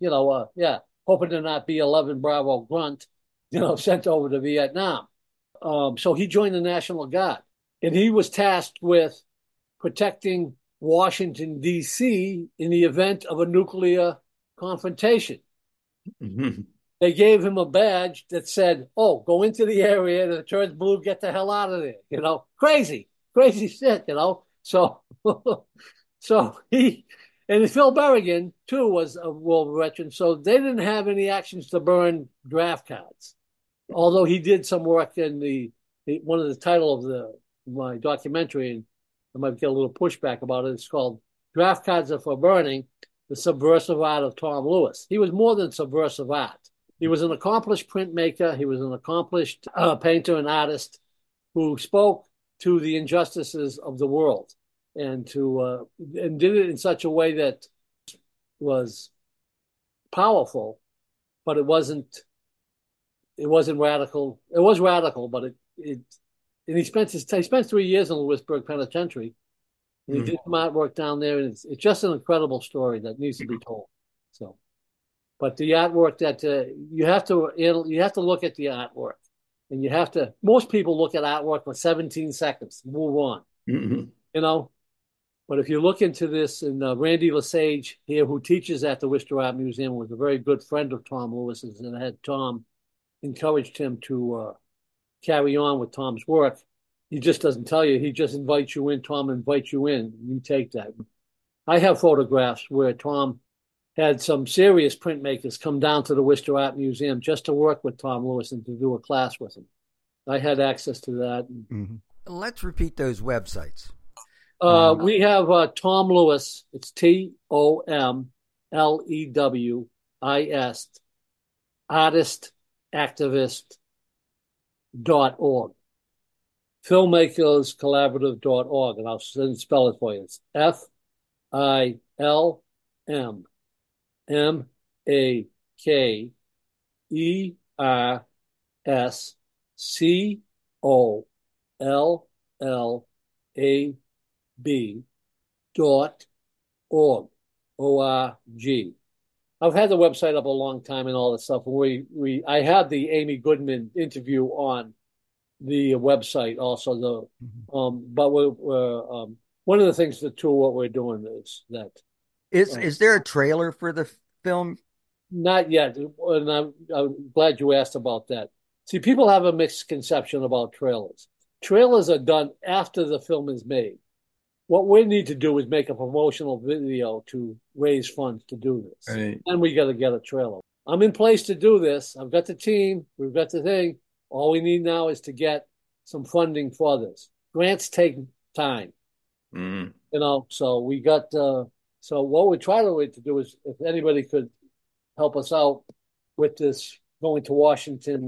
11 Bravo grunt, sent over to Vietnam. So he joined the National Guard, and he was tasked with protecting Washington, D.C. in the event of a nuclear confrontation. Mm-hmm. They gave him a badge that said, go into the area, and if it turns blue, get the hell out of there. Crazy shit, So he And Phil Berrigan, too, was a war veteran, so they didn't have any actions to burn draft cards. Although he did some work in one of the title of my documentary, and I might get a little pushback about it. It's called "Draft Cards Are for Burning: The Subversive Art of Tom Lewis." He was more than subversive art. He was an accomplished printmaker. He was an accomplished painter and artist who spoke to the injustices of the world and did it in such a way that was powerful, but it wasn't radical. It was radical, but and he spent 3 years in Lewisburg Penitentiary, and he did some artwork down there, and it's just an incredible story that needs to be told. So, but the artwork that you have to look at the artwork, and most people look at artwork for 17 seconds, move on, But if you look into this, and Randy Lesage here, who teaches at the Worcester Art Museum, was a very good friend of Tom Lewis's, and had Tom encouraged him to carry on with Tom's work. He just doesn't tell you. He just invites you in. Tom invites you in. You take that. I have photographs where Tom had some serious printmakers come down to the Worcester Art Museum just to work with Tom Lewis and to do a class with him. I had access to that.
Let's repeat those websites.
We have Tom Lewis. It's TomLewis, artistactivist.org. Filmmakerscollaborative.org, and I'll spell it for you. It's FILMAKERSCOLLAB.org, O-R-G. I've had the website up a long time and all that stuff. I had the Amy Goodman interview on the website also. But we're one of the things what we're doing is that
is there a trailer for the film?
Not yet, and I'm glad you asked about that. See, people have a misconception about trailers. Trailers are done after the film is made. What we need to do is make a promotional video to raise funds to do this.
Right.
And we got to get a trailer. I'm in place to do this. I've got the team. We've got the thing. All we need now is to get some funding for this. Grants take time. So we got, so what we're trying to do is, if anybody could help us out with this going to Washington,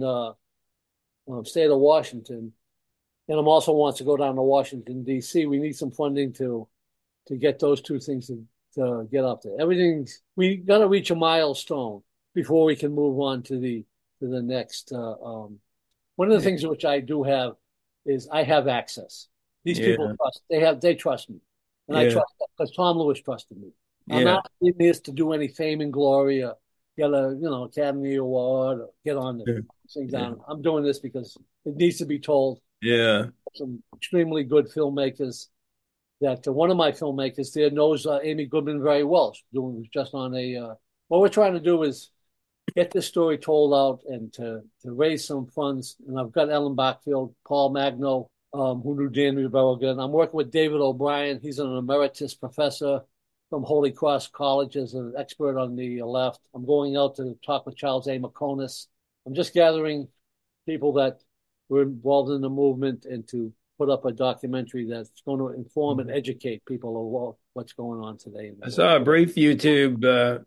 state of Washington, and I'm also wants to go down to Washington, D.C. We need some funding to get those two things to get up there. We got to reach a milestone before we can move on to the next. One of the things which I do have is I have access. These people they trust me, and I trust them because Tom Lewis trusted me. I'm not in this to do any fame and glory or get a Academy Award or get on the thing down. I'm doing this because it needs to be told.
Yeah.
Some extremely good filmmakers. That one of my filmmakers there knows Amy Goodman very well. She's doing just on what we're trying to do is get this story told out and to raise some funds. And I've got Ellen Bachfield, Paul Magno, who knew Dan Berrigan. I'm working with David O'Brien. He's an emeritus professor from Holy Cross College as an expert on the left. I'm going out to talk with Charles A. McConis. I'm just gathering people that were involved in the movement and to put up a documentary that's going to inform and educate people of what's going on today.
I saw a brief YouTube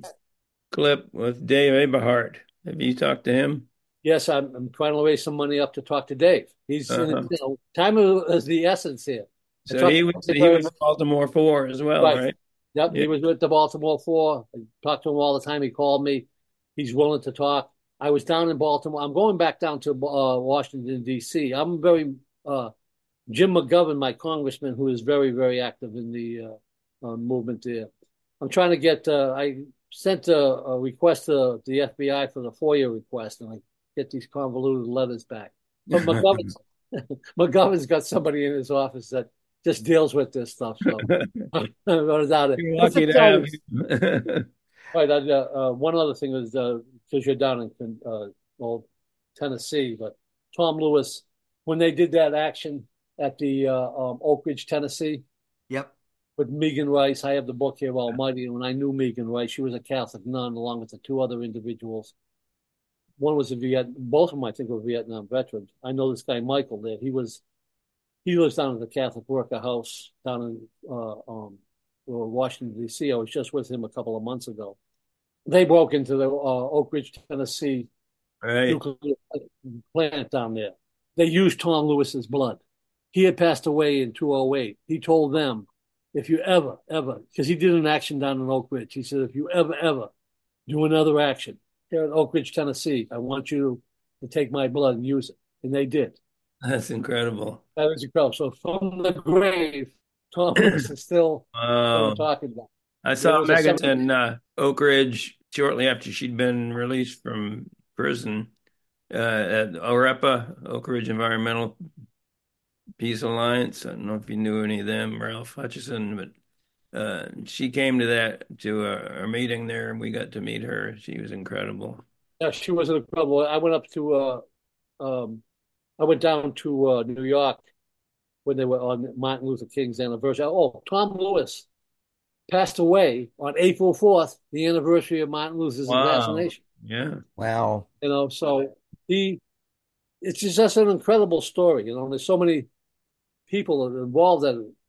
clip with Dave Eberhardt. Have you talked to him?
Yes, I'm trying to raise some money up to talk to Dave. He's time is the essence here.
So he was Baltimore 4 as well, right?
Yep, he was with the Baltimore 4. I talked to him all the time. He called me. He's willing to talk. I was down in Baltimore. I'm going back down to Washington, D.C. I'm very Jim McGovern, my congressman, who is very, very active in the movement there. I'm trying to get I sent a request to the FBI for the FOIA request, and I get these convoluted letters back. But McGovern's got somebody in his office that just deals with this stuff. So
you're lucky to have him.
Right. One other thing is because you're down in Tennessee, but Tom Lewis, when they did that action at the Oak Ridge, Tennessee.
Yep.
with Megan Rice. I have the book here, Almighty. And when I knew Megan Rice, she was a Catholic nun, along with the two other individuals. One was both of them, I think, were Vietnam veterans. I know this guy Michael there. He lives down at the Catholic Worker House down in Washington D.C. I was just with him a couple of months ago. They broke into the Oak Ridge, Tennessee nuclear plant down there. They used Tom Lewis's blood. He had passed away in 2008. He told them, if you ever, because he did an action down in Oak Ridge, he said, if you ever do another action here in Oak Ridge, Tennessee, I want you to take my blood and use it. And they did.
That's incredible.
That was incredible. So from the grave, Tom Lewis is still talking about.
I saw Megan in Oak Ridge shortly after she'd been released from prison at OREPA, Oak Ridge Environmental Peace Alliance. I don't know if you knew any of them, Ralph Hutchison, but she came to our meeting there, and we got to meet her. She was incredible.
Yeah, she was incredible. I went down to New York when they were on Martin Luther King's anniversary. Oh, Tom Lewis passed away on April 4th, the anniversary of Martin Luther's assassination.
Yeah.
Wow.
So it's just an incredible story. There's so many people involved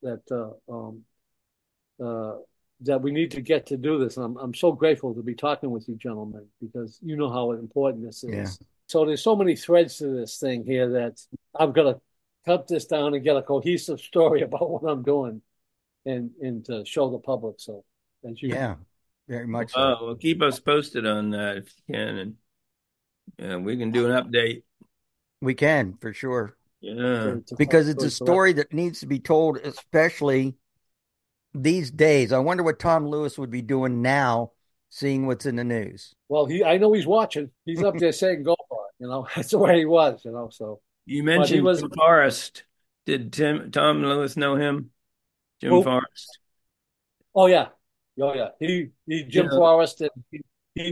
that we need to get to do this. And I'm so grateful to be talking with you gentlemen, because you know how important this is.
Yeah.
So there's so many threads to this thing here that I've got to cut this down and get a cohesive story about what I'm doing and to show the public. So
yeah, very much so.
Well, keep us posted on that if you can, and we can do an update.
We can, for sure.
Yeah.
Because it's a story that needs to be told, especially these days. I wonder what Tom Lewis would be doing now, seeing what's in the news.
Well, I know he's watching. He's up there saying, go for it. That's the way he was, so.
You mentioned Jim Forrest. Did Tom Lewis know him? Jim Forrest.
Oh yeah. He Jim Forrest, and he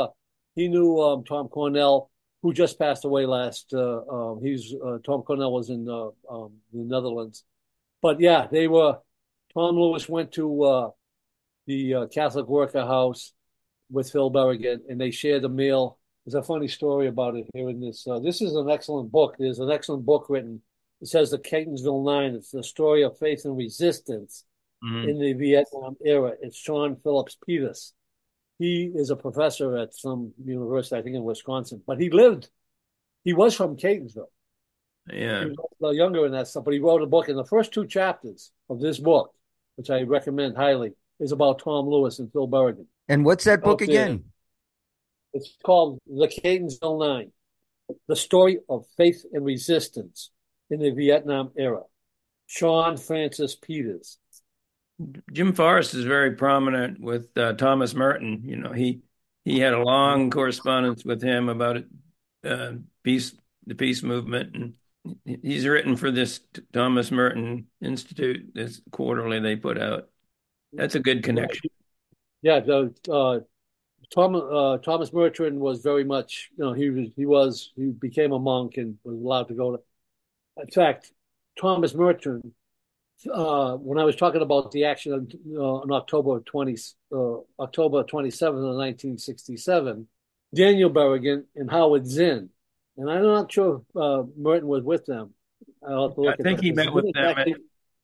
knew Tom Cornell, who just passed away last. Tom Cornell was in the Netherlands, but yeah, they were. Tom Lewis went to the Catholic Worker House with Phil Berrigan, and they shared a meal. There's a funny story about it here in this. This is an excellent book. There's an excellent book written. It says the Catonsville Nine. It's the story of faith and resistance in the Vietnam era. It's Sean Phillips Peters. He is a professor at some university, I think in Wisconsin, but he was from Catonsville.
Yeah.
He was a little younger in that stuff, but he wrote a book. And the first two chapters of this book, which I recommend highly, is about Tom Lewis and Phil Berrigan.
And what's that book again?
It's called The Catonsville Nine, the story of faith and resistance in the Vietnam era. Sean Francis Peters.
Jim Forrest is very prominent with Thomas Merton. He had a long correspondence with him about the peace movement, and he's written for this Thomas Merton Institute, this quarterly they put out. That's a good connection.
Yeah, Thomas Merton was very much, he became a monk and was allowed to go to. In fact, Thomas Merton, when I was talking about the action on October 27th of 1967, Daniel Berrigan and Howard Zinn, and I'm not sure if Merton was with them. I'll have to look
I think he met with them.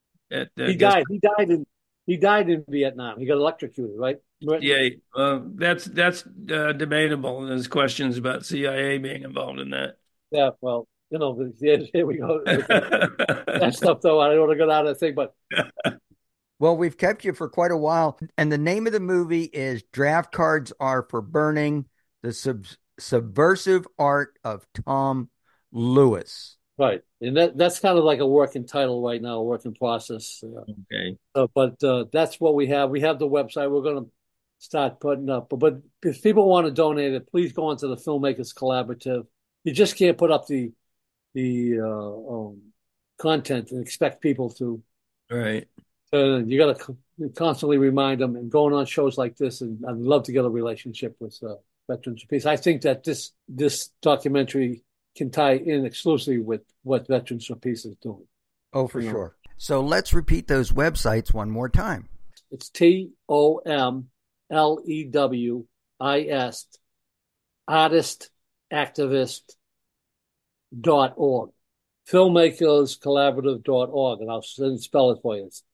He died in Vietnam. He got electrocuted, right? Merton?
Yeah, that's debatable. There's questions about CIA being involved in that.
Yeah, well, here we go. That stuff, though, I don't want to go down that thing, but.
Well, we've kept you for quite a while, and the name of the movie is Draft Cards Are for Burning, the Subversive Art of Tom Lewis.
Right, and that's kind of like a working title right now, a working process.
Okay.
But that's what we have. We have the website. We're going to start putting up. But if people want to donate it, please go onto the Filmmakers Collaborative. You just can't put up the content and expect people to.
Right.
You got to constantly remind them, and going on shows like this. And I'd love to get a relationship with Veterans for Peace. I think that this documentary can tie in exclusively with what Veterans for Peace is doing.
Oh, for sure. So let's repeat those websites one more time.
It's TOMLEWIS, artistactivist.org. Filmmakerscollaborative.org, and I'll spell it for you. It's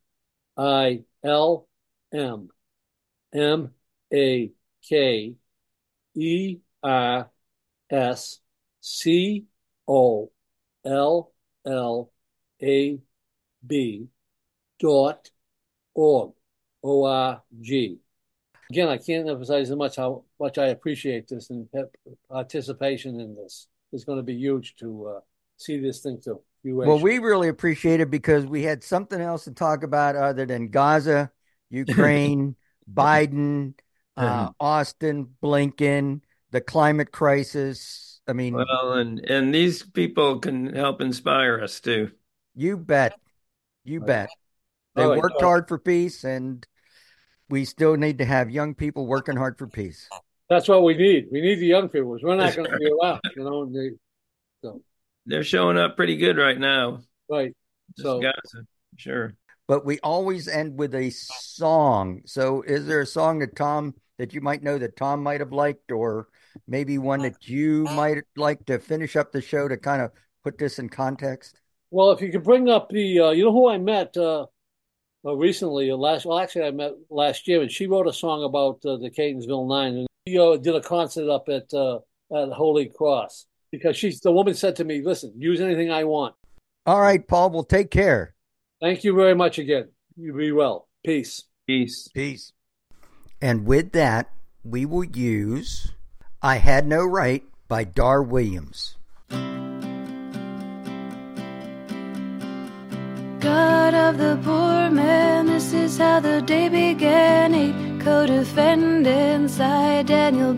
FILMAKERSCOLLAB.org. O-R-G. Again, I can't emphasize how much I appreciate this, and participation in this is going to be huge to see this thing to fruition.
Well, we really appreciate it because we had something else to talk about other than Gaza, Ukraine, Biden, Austin, Blinken, the climate crisis. I mean,
well, and these people can help inspire us too.
You bet. You bet. They worked hard for peace, and we still need to have young people working hard for peace.
That's what we need. We need the young people. We're not going to be around, So
they're showing up pretty good right now.
Right.
So Gaza, sure.
But we always end with a song. So is there a song that you might know that Tom might have liked, or maybe one that you might like to finish up the show to kind of put this in context?
Well, if you could bring up the, you know who I met recently, I met last year, and she wrote a song about the Catonsville Nine, and she did a concert up at Holy Cross, because the woman said to me, listen, use anything I want.
All right, Paul, well, take care.
Thank you very much again. You be well. Peace.
Peace.
Peace. And with that, we will use I Had No Right by Dar Williams.
God of the poor man, this is how the day began. 8 co-defendants, I, Daniel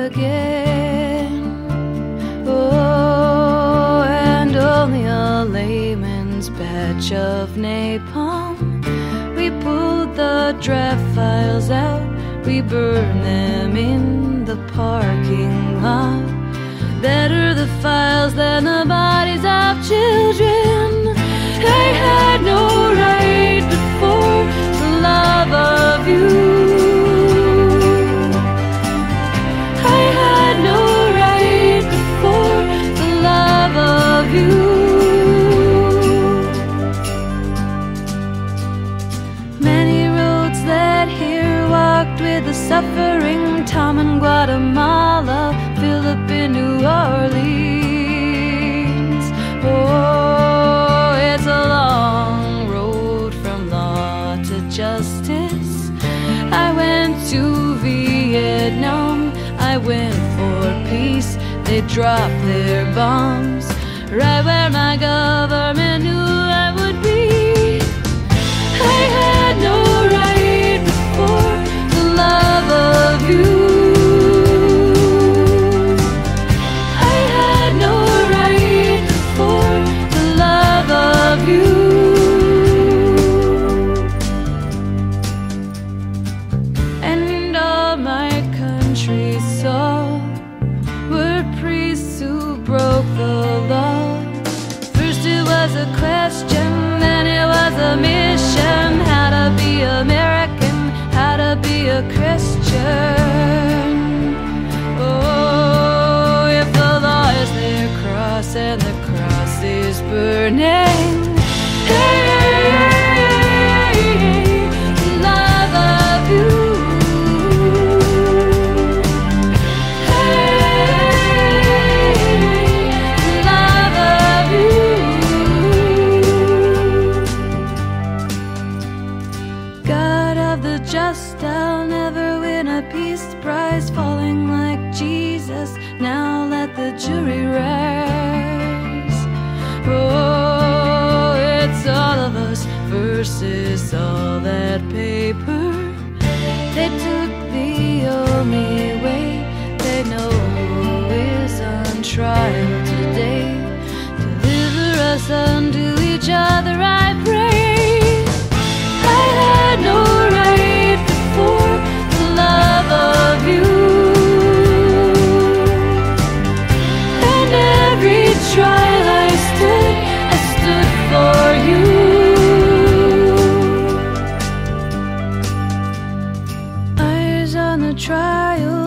Berrigan. Oh, and only a layman's batch of napalm. We pulled the draft files out, we burned them in the parking lot. Better the files than the bodies of children. I had no right before the love of you. I had no right before the love of you. Many roads led here, walked with the suffering. Tom in Guatemala, Philip in New Orleans. Oh, it's a long road from law to justice. I went to Vietnam, I went for peace. They dropped their bombs right where my government knew I would be. I had no right before the love of you. And all my country saw were priests who broke the law. First it was a question, then it was a mission. How to be American, how to be a Christian. Oh, if the law is their cross and the cross is burning. Love of you. Love of you. God of the just, I'll never win a peace prize. Falling like Jesus, now let the jury rise. Oh, it's all of us versus all that paper. They took the only way they know who is on trial today. Deliver us unto each other, I pray. I had no right before the love of you. And every trial I stood for you. trial